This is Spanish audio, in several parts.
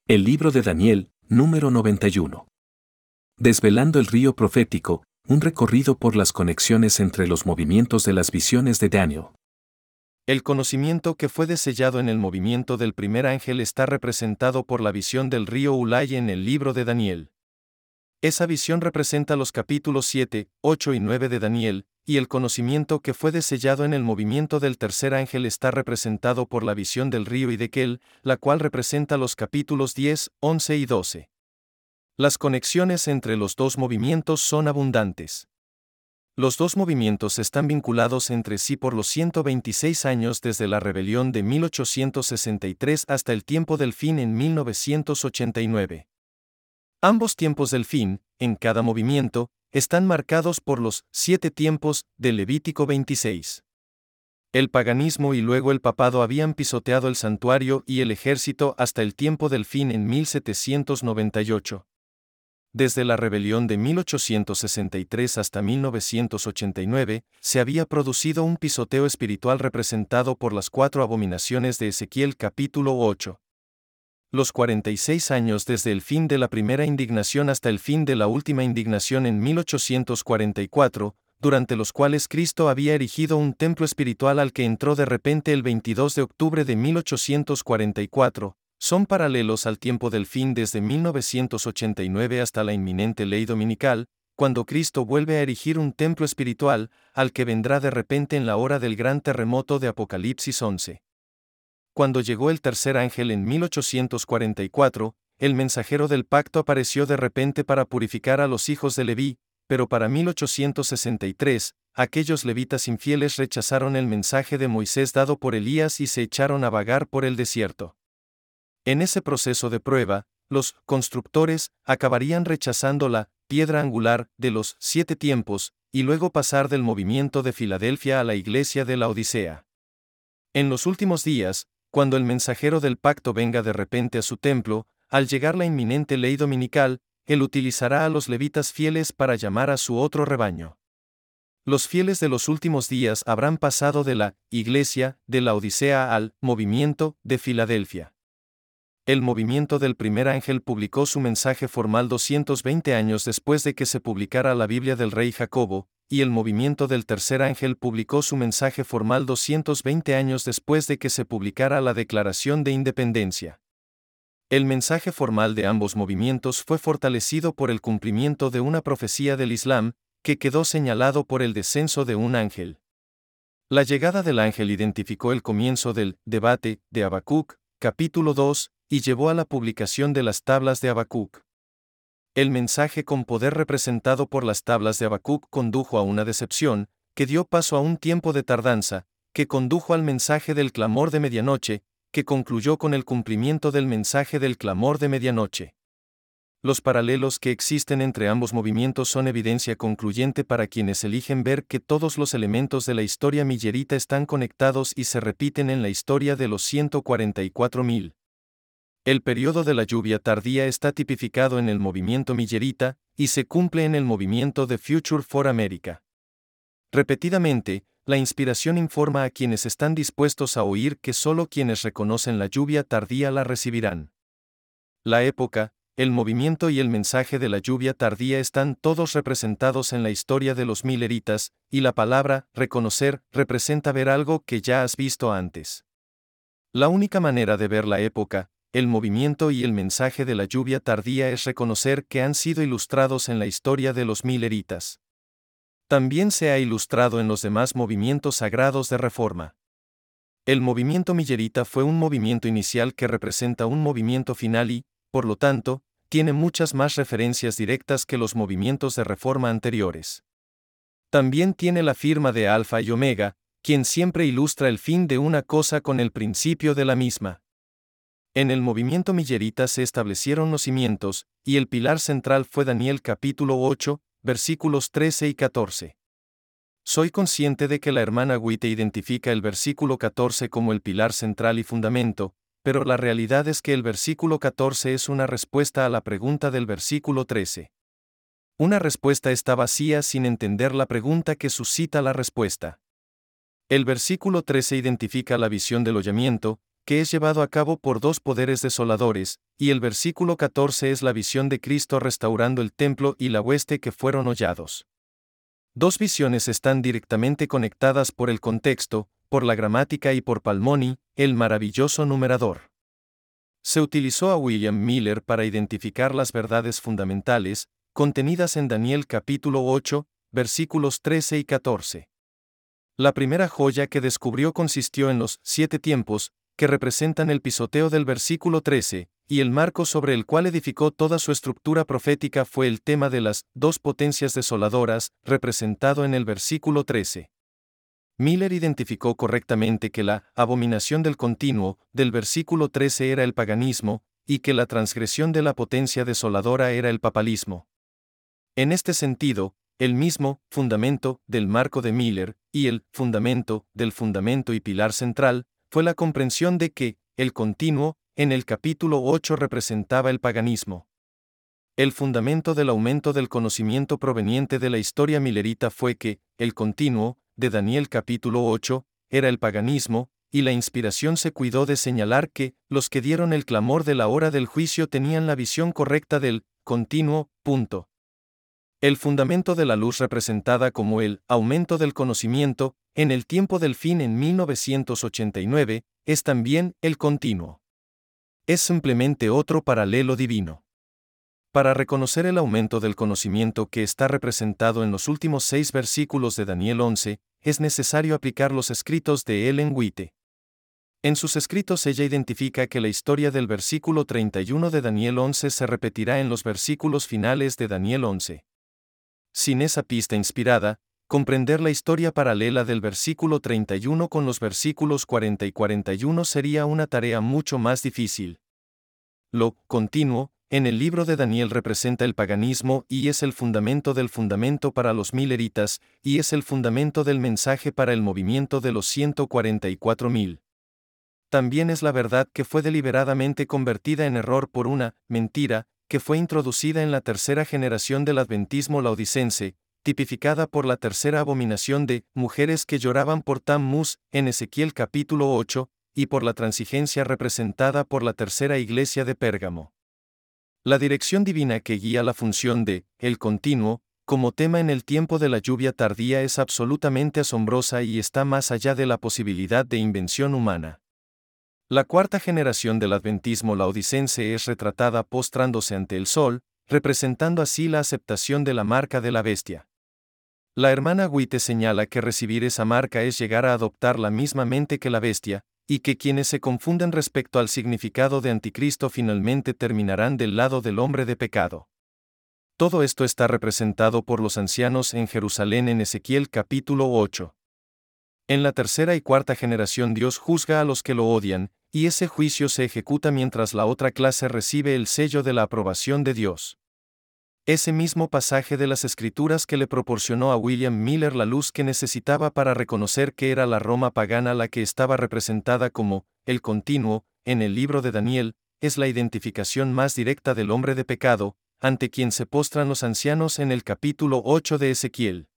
El libro de Daniel, número 91. Desvelando el río profético, un recorrido por las conexiones entre los movimientos de las visiones de Daniel. El conocimiento que fue desellado en el movimiento del primer ángel está representado por la visión del río Ulai en el libro de Daniel. Esa visión representa los capítulos 7, 8 y 9 de Daniel, y el conocimiento que fue desellado en el movimiento del tercer ángel está representado por la visión del río Hiddekel, la cual representa los capítulos 10, 11 y 12. Las conexiones entre los dos movimientos son abundantes. Los dos movimientos están vinculados entre sí por los 126 años desde la rebelión de 1863 hasta el tiempo del fin en 1989. Ambos tiempos del fin, en cada movimiento, están marcados por los 7 tiempos del Levítico 26. El paganismo y luego el papado habían pisoteado el santuario y el ejército hasta el tiempo del fin en 1798. Desde la rebelión de 1863 hasta 1989, se había producido un pisoteo espiritual representado por las 4 abominaciones de Ezequiel capítulo 8. Los 46 años desde el fin de la primera indignación hasta el fin de la última indignación en 1844, durante los cuales Cristo había erigido un templo espiritual al que entró de repente el 22 de octubre de 1844, son paralelos al tiempo del fin desde 1989 hasta la inminente ley dominical, cuando Cristo vuelve a erigir un templo espiritual, al que vendrá de repente en la hora del gran terremoto de Apocalipsis 11. Cuando llegó el tercer ángel en 1844, el mensajero del pacto apareció de repente para purificar a los hijos de Leví, pero para 1863, aquellos levitas infieles rechazaron el mensaje de Moisés dado por Elías y se echaron a vagar por el desierto. En ese proceso de prueba, los constructores acabarían rechazando la piedra angular de los 7 tiempos, y luego pasar del movimiento de Filadelfia a la iglesia de la Odisea. En los últimos días, cuando el mensajero del pacto venga de repente a su templo, al llegar la inminente ley dominical, él utilizará a los levitas fieles para llamar a su otro rebaño. Los fieles de los últimos días habrán pasado de la iglesia de la Odisea al movimiento de Filadelfia. El movimiento del primer ángel publicó su mensaje formal 220 años después de que se publicara la Biblia del rey Jacobo, y el movimiento del tercer ángel publicó su mensaje formal 220 años después de que se publicara la Declaración de Independencia. El mensaje formal de ambos movimientos fue fortalecido por el cumplimiento de una profecía del Islam, que quedó señalado por el descenso de un ángel. La llegada del ángel identificó el comienzo del debate de Habacuc, capítulo 2, y llevó a la publicación de las tablas de Habacuc. El mensaje con poder representado por las tablas de Habacuc condujo a una decepción, que dio paso a un tiempo de tardanza, que condujo al mensaje del clamor de medianoche, que concluyó con el cumplimiento del mensaje del clamor de medianoche. Los paralelos que existen entre ambos movimientos son evidencia concluyente para quienes eligen ver que todos los elementos de la historia millerita están conectados y se repiten en la historia de los 144.000. El periodo de la lluvia tardía está tipificado en el movimiento millerita, y se cumple en el movimiento de Future for America. Repetidamente, la inspiración informa a quienes están dispuestos a oír que solo quienes reconocen la lluvia tardía la recibirán. La época, el movimiento y el mensaje de la lluvia tardía están todos representados en la historia de los milleritas, y la palabra reconocer representa ver algo que ya has visto antes. La única manera de ver la época, el movimiento y el mensaje de la lluvia tardía es reconocer que han sido ilustrados en la historia de los milleritas. También se ha ilustrado en los demás movimientos sagrados de reforma. El movimiento millerita fue un movimiento inicial que representa un movimiento final y, por lo tanto, tiene muchas más referencias directas que los movimientos de reforma anteriores. También tiene la firma de Alfa y Omega, quien siempre ilustra el fin de una cosa con el principio de la misma. En el movimiento millerita se establecieron los cimientos, y el pilar central fue Daniel capítulo 8, versículos 13 y 14. Soy consciente de que la hermana Witte identifica el versículo 14 como el pilar central y fundamento, pero la realidad es que el versículo 14 es una respuesta a la pregunta del versículo 13. Una respuesta está vacía sin entender la pregunta que suscita la respuesta. El versículo 13 identifica la visión del hollamiento, que es llevado a cabo por dos poderes desoladores, y el versículo 14 es la visión de Cristo restaurando el templo y la hueste que fueron hollados. Dos visiones están directamente conectadas por el contexto, por la gramática y por Palmoni, el maravilloso numerador. Se utilizó a William Miller para identificar las verdades fundamentales, contenidas en Daniel capítulo 8, versículos 13 y 14. La primera joya que descubrió consistió en los 7 tiempos, que representan el pisoteo del versículo 13, y el marco sobre el cual edificó toda su estructura profética fue el tema de las dos potencias desoladoras, representado en el versículo 13. Miller identificó correctamente que la abominación del continuo del versículo 13 era el paganismo, y que la transgresión de la potencia desoladora era el papalismo. En este sentido, el mismo fundamento del marco de Miller, y el fundamento del fundamento y pilar central, fue la comprensión de que el continuo, en el capítulo 8 representaba el paganismo. El fundamento del aumento del conocimiento proveniente de la historia millerita fue que el continuo, de Daniel capítulo 8, era el paganismo, y la inspiración se cuidó de señalar que los que dieron el clamor de la hora del juicio tenían la visión correcta del continuo. El fundamento de la luz representada como el aumento del conocimiento, en el tiempo del fin en 1989, es también el continuo. Es simplemente otro paralelo divino. Para reconocer el aumento del conocimiento que está representado en los últimos 6 versículos de Daniel 11, es necesario aplicar los escritos de Ellen White. En sus escritos ella identifica que la historia del versículo 31 de Daniel 11 se repetirá en los versículos finales de Daniel 11. Sin esa pista inspirada, comprender la historia paralela del versículo 31 con los versículos 40 y 41 sería una tarea mucho más difícil. Lo continuo, en el libro de Daniel representa el paganismo y es el fundamento del fundamento para los milleritas, y es el fundamento del mensaje para el movimiento de los 144.000. También es la verdad que fue deliberadamente convertida en error por una mentira, que fue introducida en la tercera generación del adventismo laodicense, tipificada por la tercera abominación de mujeres que lloraban por Tammuz, en Ezequiel capítulo 8, y por la transigencia representada por la tercera iglesia de Pérgamo. La dirección divina que guía la función de el continuo, como tema en el tiempo de la lluvia tardía es absolutamente asombrosa y está más allá de la posibilidad de invención humana. La cuarta generación del adventismo laodicense es retratada postrándose ante el sol, representando así la aceptación de la marca de la bestia. La hermana White señala que recibir esa marca es llegar a adoptar la misma mente que la bestia, y que quienes se confunden respecto al significado de anticristo finalmente terminarán del lado del hombre de pecado. Todo esto está representado por los ancianos en Jerusalén en Ezequiel capítulo 8. En la tercera y cuarta generación Dios juzga a los que lo odian, y ese juicio se ejecuta mientras la otra clase recibe el sello de la aprobación de Dios. Ese mismo pasaje de las Escrituras que le proporcionó a William Miller la luz que necesitaba para reconocer que era la Roma pagana la que estaba representada como el continuo, en el libro de Daniel, es la identificación más directa del hombre de pecado, ante quien se postran los ancianos en el capítulo 8 de Ezequiel.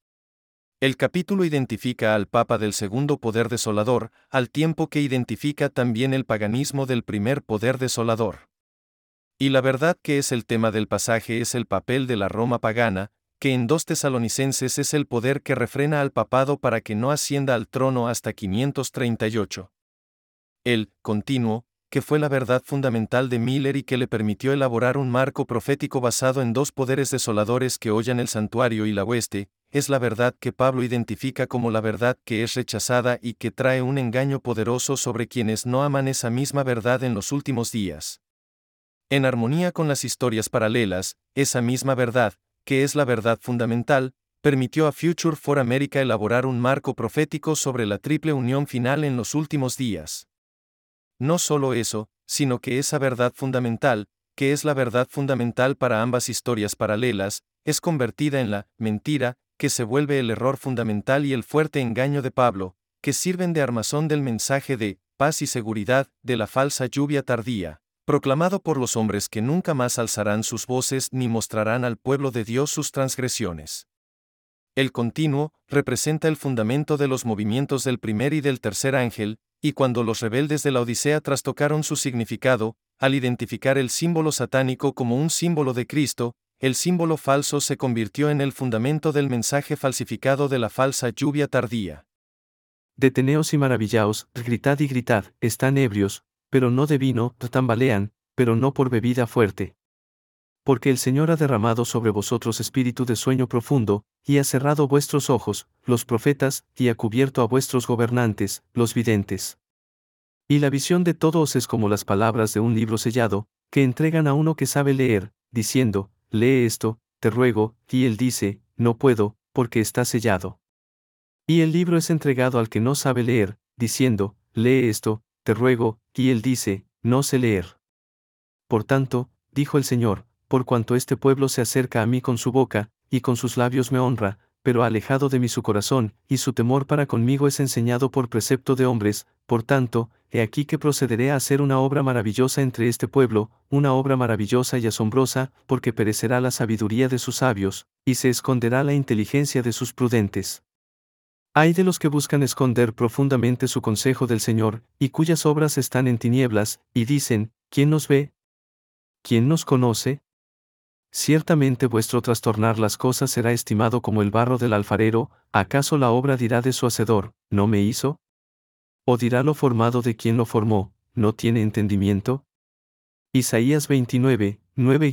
El capítulo identifica al Papa del segundo poder desolador, al tiempo que identifica también el paganismo del primer poder desolador. Y la verdad que es el tema del pasaje es el papel de la Roma pagana, que en 2 Tesalonicenses es el poder que refrena al papado para que no ascienda al trono hasta 538. El continuo, que fue la verdad fundamental de Miller y que le permitió elaborar un marco profético basado en 2 poderes desoladores que hollan el santuario y la hueste, es la verdad que Pablo identifica como la verdad que es rechazada y que trae un engaño poderoso sobre quienes no aman esa misma verdad en los últimos días. En armonía con las historias paralelas, esa misma verdad, que es la verdad fundamental, permitió a Future for America elaborar un marco profético sobre la triple unión final en los últimos días. No solo eso, sino que esa verdad fundamental, que es la verdad fundamental para ambas historias paralelas, es convertida en la mentira, que se vuelve el error fundamental y el fuerte engaño de Pablo, que sirven de armazón del mensaje de paz y seguridad de la falsa lluvia tardía, proclamado por los hombres que nunca más alzarán sus voces ni mostrarán al pueblo de Dios sus transgresiones. El continuo representa el fundamento de los movimientos del primer y del tercer ángel, y cuando los rebeldes de la Odisea trastocaron su significado, al identificar el símbolo satánico como un símbolo de Cristo, el símbolo falso se convirtió en el fundamento del mensaje falsificado de la falsa lluvia tardía. Deteneos y maravillaos, gritad y gritad, están ebrios, pero no de vino, tambalean, pero no por bebida fuerte. Porque el Señor ha derramado sobre vosotros espíritu de sueño profundo, y ha cerrado vuestros ojos, los profetas, y ha cubierto a vuestros gobernantes, los videntes. Y la visión de todos es como las palabras de un libro sellado, que entregan a uno que sabe leer, diciendo, lee esto, te ruego, y él dice, no puedo, porque está sellado. Y el libro es entregado al que no sabe leer, diciendo, lee esto, te ruego, y él dice, no sé leer. Por tanto, dijo el Señor, por cuanto este pueblo se acerca a mí con su boca, y con sus labios me honra, pero ha alejado de mí su corazón, y su temor para conmigo es enseñado por precepto de hombres, por tanto, he aquí que procederé a hacer una obra maravillosa entre este pueblo, una obra maravillosa y asombrosa, porque perecerá la sabiduría de sus sabios, y se esconderá la inteligencia de sus prudentes. Ay de los que buscan esconder profundamente su consejo del Señor, y cuyas obras están en tinieblas, y dicen, ¿quién nos ve? ¿Quién nos conoce? Ciertamente vuestro trastornar las cosas será estimado como el barro del alfarero, ¿acaso la obra dirá de su hacedor, no me hizo? ¿O dirá lo formado de quien lo formó, no tiene entendimiento? Isaías 29,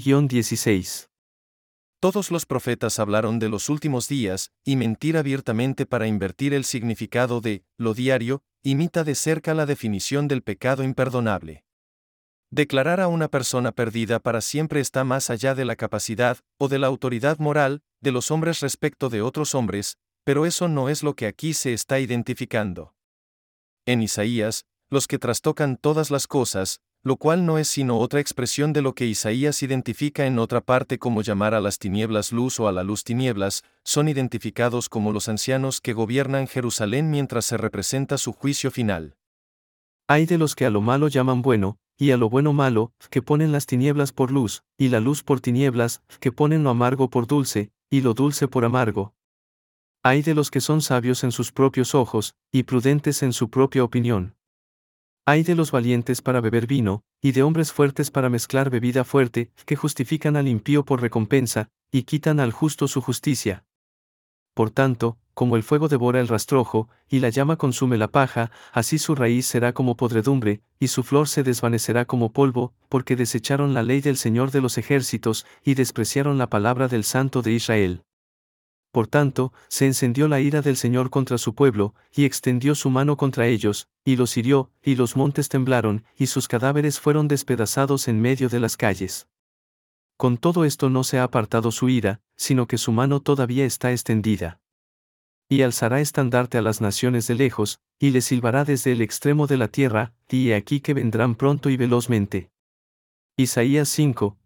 9-16. Todos los profetas hablaron de los últimos días, y mentir abiertamente para invertir el significado de lo diario, imita de cerca la definición del pecado imperdonable. Declarar a una persona perdida para siempre está más allá de la capacidad, o de la autoridad moral, de los hombres respecto de otros hombres, pero eso no es lo que aquí se está identificando. En Isaías, los que trastocan todas las cosas, lo cual no es sino otra expresión de lo que Isaías identifica en otra parte como llamar a las tinieblas luz o a la luz tinieblas, son identificados como los ancianos que gobiernan Jerusalén mientras se representa su juicio final. Ay de los que a lo malo llaman bueno, y a lo bueno malo, que ponen las tinieblas por luz, y la luz por tinieblas, que ponen lo amargo por dulce, y lo dulce por amargo. Ay de los que son sabios en sus propios ojos, y prudentes en su propia opinión. Ay de los valientes para beber vino, y de hombres fuertes para mezclar bebida fuerte, que justifican al impío por recompensa, y quitan al justo su justicia. Por tanto, como el fuego devora el rastrojo, y la llama consume la paja, así su raíz será como podredumbre, y su flor se desvanecerá como polvo, porque desecharon la ley del Señor de los ejércitos, y despreciaron la palabra del Santo de Israel. Por tanto, se encendió la ira del Señor contra su pueblo, y extendió su mano contra ellos, y los hirió, y los montes temblaron, y sus cadáveres fueron despedazados en medio de las calles. Con todo esto no se ha apartado su ira, sino que su mano todavía está extendida. Y alzará estandarte a las naciones de lejos, y les silbará desde el extremo de la tierra, y he aquí que vendrán pronto y velozmente. Isaías 5,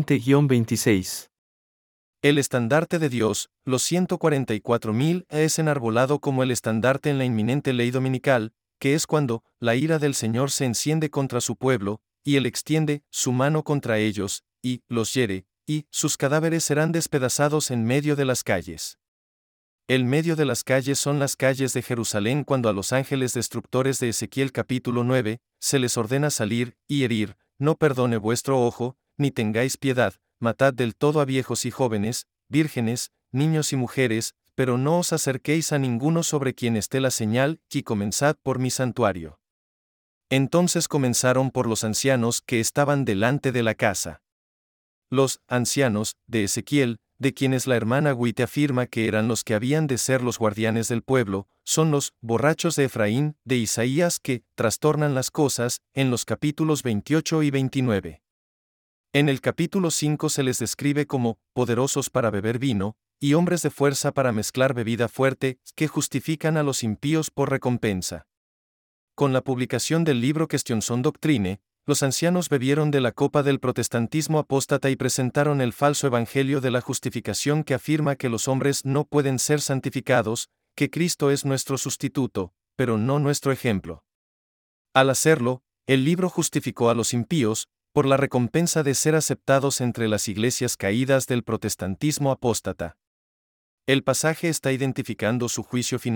20-26. El estandarte de Dios, los 144.000, es enarbolado como el estandarte en la inminente ley dominical, que es cuando la ira del Señor se enciende contra su pueblo, y Él extiende su mano contra ellos, y los hiere, y sus cadáveres serán despedazados en medio de las calles. El medio de las calles son las calles de Jerusalén cuando a los ángeles destructores de Ezequiel capítulo 9, se les ordena salir y herir, no perdone vuestro ojo, ni tengáis piedad, matad del todo a viejos y jóvenes, vírgenes, niños y mujeres, pero no os acerquéis a ninguno sobre quien esté la señal, y comenzad por mi santuario. Entonces comenzaron por los ancianos que estaban delante de la casa. Los ancianos de Ezequiel, de quienes la hermana Witte afirma que eran los que habían de ser los guardianes del pueblo, son los borrachos de Efraín, de Isaías que trastornan las cosas, en los capítulos 28 y 29. En el capítulo 5 se les describe como poderosos para beber vino, y hombres de fuerza para mezclar bebida fuerte, que justifican a los impíos por recompensa. Con la publicación del libro Question Doctrine, los ancianos bebieron de la copa del protestantismo apóstata y presentaron el falso evangelio de la justificación que afirma que los hombres no pueden ser santificados, que Cristo es nuestro sustituto, pero no nuestro ejemplo. Al hacerlo, el libro justificó a los impíos, por la recompensa de ser aceptados entre las iglesias caídas del protestantismo apóstata. El pasaje está identificando su juicio final,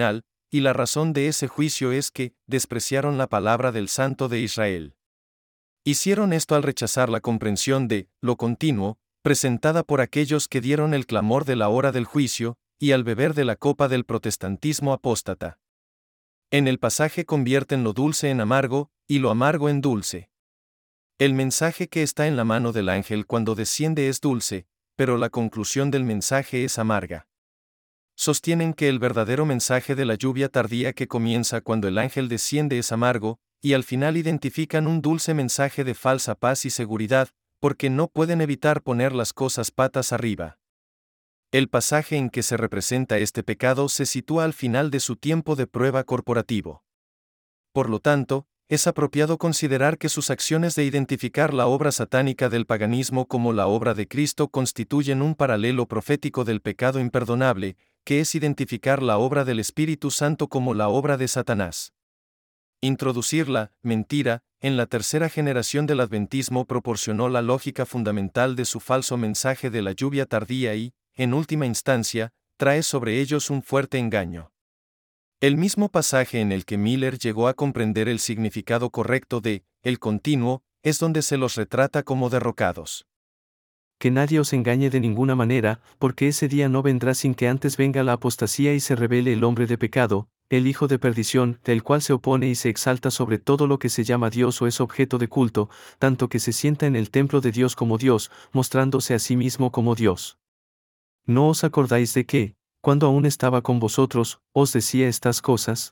y la razón de ese juicio es que despreciaron la palabra del Santo de Israel. Hicieron esto al rechazar la comprensión de lo continuo, presentada por aquellos que dieron el clamor de la hora del juicio, y al beber de la copa del protestantismo apóstata. En el pasaje convierten lo dulce en amargo, y lo amargo en dulce. El mensaje que está en la mano del ángel cuando desciende es dulce, pero la conclusión del mensaje es amarga. Sostienen que el verdadero mensaje de la lluvia tardía que comienza cuando el ángel desciende es amargo, y al final identifican un dulce mensaje de falsa paz y seguridad, porque no pueden evitar poner las cosas patas arriba. El pasaje en que se representa este pecado se sitúa al final de su tiempo de prueba corporativo. Por lo tanto, es apropiado considerar que sus acciones de identificar la obra satánica del paganismo como la obra de Cristo constituyen un paralelo profético del pecado imperdonable, que es identificar la obra del Espíritu Santo como la obra de Satanás. Introducir la mentira en la tercera generación del adventismo proporcionó la lógica fundamental de su falso mensaje de la lluvia tardía y, en última instancia, trae sobre ellos un fuerte engaño. El mismo pasaje en el que Miller llegó a comprender el significado correcto de el continuo es donde se los retrata como derrocados. Que nadie os engañe de ninguna manera, porque ese día no vendrá sin que antes venga la apostasía y se revele el hombre de pecado, el hijo de perdición, del cual se opone y se exalta sobre todo lo que se llama Dios o es objeto de culto, tanto que se sienta en el templo de Dios como Dios, mostrándose a sí mismo como Dios. ¿No os acordáis de que, cuando aún estaba con vosotros, os decía estas cosas?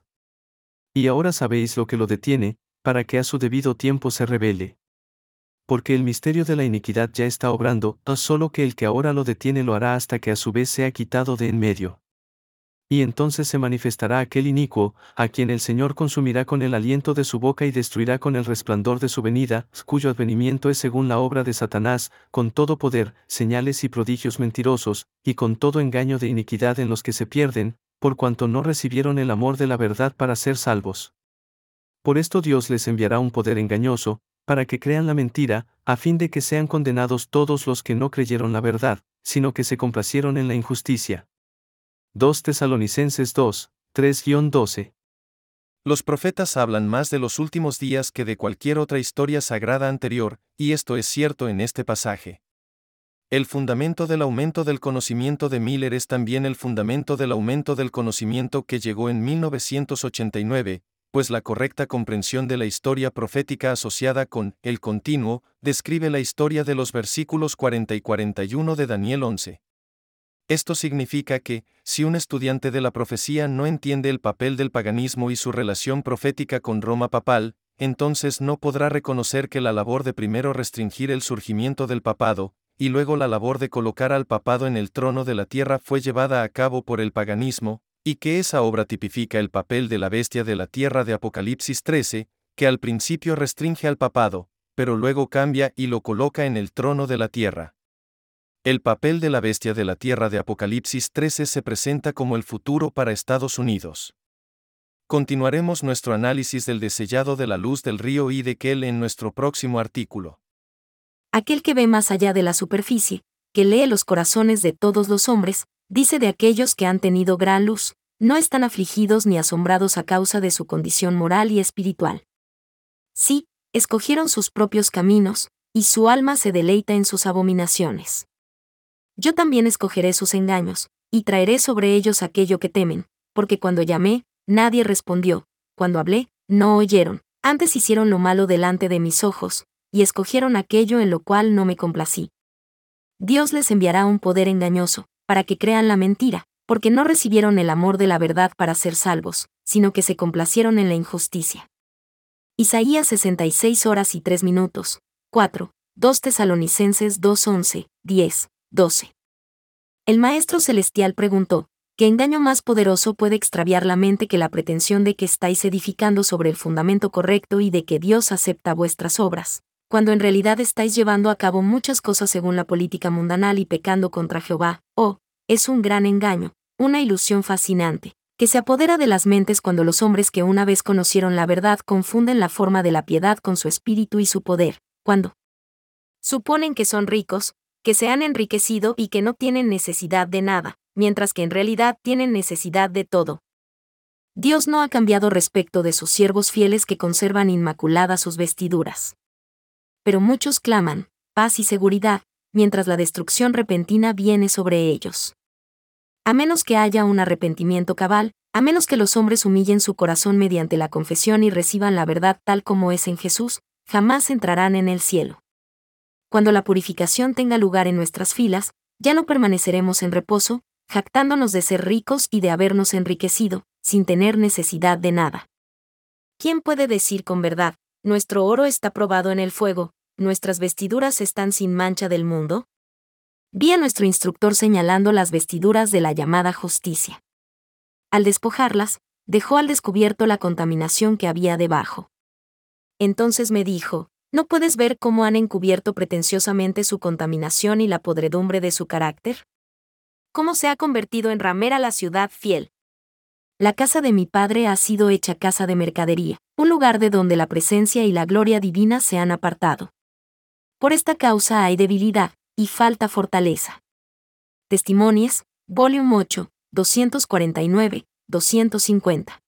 Y ahora sabéis lo que lo detiene, para que a su debido tiempo se revele. Porque el misterio de la iniquidad ya está obrando, solo que el que ahora lo detiene lo hará hasta que a su vez sea quitado de en medio. Y entonces se manifestará aquel inicuo, a quien el Señor consumirá con el aliento de su boca y destruirá con el resplandor de su venida, cuyo advenimiento es según la obra de Satanás, con todo poder, señales y prodigios mentirosos, y con todo engaño de iniquidad en los que se pierden, por cuanto no recibieron el amor de la verdad para ser salvos. Por esto Dios les enviará un poder engañoso, para que crean la mentira, a fin de que sean condenados todos los que no creyeron la verdad, sino que se complacieron en la injusticia. 2 Tesalonicenses 2, 3-12. Los profetas hablan más de los últimos días que de cualquier otra historia sagrada anterior, y esto es cierto en este pasaje. El fundamento del aumento del conocimiento de Miller es también el fundamento del aumento del conocimiento que llegó en 1989, pues la correcta comprensión de la historia profética asociada con el continuo describe la historia de los versículos 40 y 41 de Daniel 11. Esto significa que, si un estudiante de la profecía no entiende el papel del paganismo y su relación profética con Roma papal, entonces no podrá reconocer que la labor de primero restringir el surgimiento del papado, y luego la labor de colocar al papado en el trono de la tierra fue llevada a cabo por el paganismo, y que esa obra tipifica el papel de la bestia de la tierra de Apocalipsis 13, que al principio restringe al papado, pero luego cambia y lo coloca en el trono de la tierra. El papel de la bestia de la tierra de Apocalipsis 13 se presenta como el futuro para Estados Unidos. Continuaremos nuestro análisis del desellado de la luz del río Hiddekel en nuestro próximo artículo. Aquel que ve más allá de la superficie, que lee los corazones de todos los hombres, dice de aquellos que han tenido gran luz, no están afligidos ni asombrados a causa de su condición moral y espiritual. Sí, escogieron sus propios caminos, y su alma se deleita en sus abominaciones. Yo también escogeré sus engaños, y traeré sobre ellos aquello que temen, porque cuando llamé, nadie respondió, cuando hablé, no oyeron, antes hicieron lo malo delante de mis ojos, y escogieron aquello en lo cual no me complací. Dios les enviará un poder engañoso, para que crean la mentira, porque no recibieron el amor de la verdad para ser salvos, sino que se complacieron en la injusticia. Isaías 66:03, 4, 2 Tesalonicenses 2:11, 10, 12. El Maestro Celestial preguntó, ¿qué engaño más poderoso puede extraviar la mente que la pretensión de que estáis edificando sobre el fundamento correcto y de que Dios acepta vuestras obras, cuando en realidad estáis llevando a cabo muchas cosas según la política mundanal y pecando contra Jehová? Oh, es un gran engaño, una ilusión fascinante, que se apodera de las mentes cuando los hombres que una vez conocieron la verdad confunden la forma de la piedad con su espíritu y su poder, cuando suponen que son ricos, que se han enriquecido y que no tienen necesidad de nada, mientras que en realidad tienen necesidad de todo. Dios no ha cambiado respecto de sus siervos fieles que conservan inmaculadas sus vestiduras. Pero muchos claman, paz y seguridad, mientras la destrucción repentina viene sobre ellos. A menos que haya un arrepentimiento cabal, a menos que los hombres humillen su corazón mediante la confesión y reciban la verdad tal como es en Jesús, jamás entrarán en el cielo. Cuando la purificación tenga lugar en nuestras filas, ya no permaneceremos en reposo, jactándonos de ser ricos y de habernos enriquecido, sin tener necesidad de nada. ¿Quién puede decir con verdad, nuestro oro está probado en el fuego, nuestras vestiduras están sin mancha del mundo? Vi a nuestro instructor señalando las vestiduras de la llamada justicia. Al despojarlas, dejó al descubierto la contaminación que había debajo. Entonces me dijo, ¿no puedes ver cómo han encubierto pretenciosamente su contaminación y la podredumbre de su carácter? ¿Cómo se ha convertido en ramera la ciudad fiel? La casa de mi padre ha sido hecha casa de mercadería, un lugar de donde la presencia y la gloria divina se han apartado. Por esta causa hay debilidad, y falta fortaleza. Testimonios, Volume 8, 249, 250.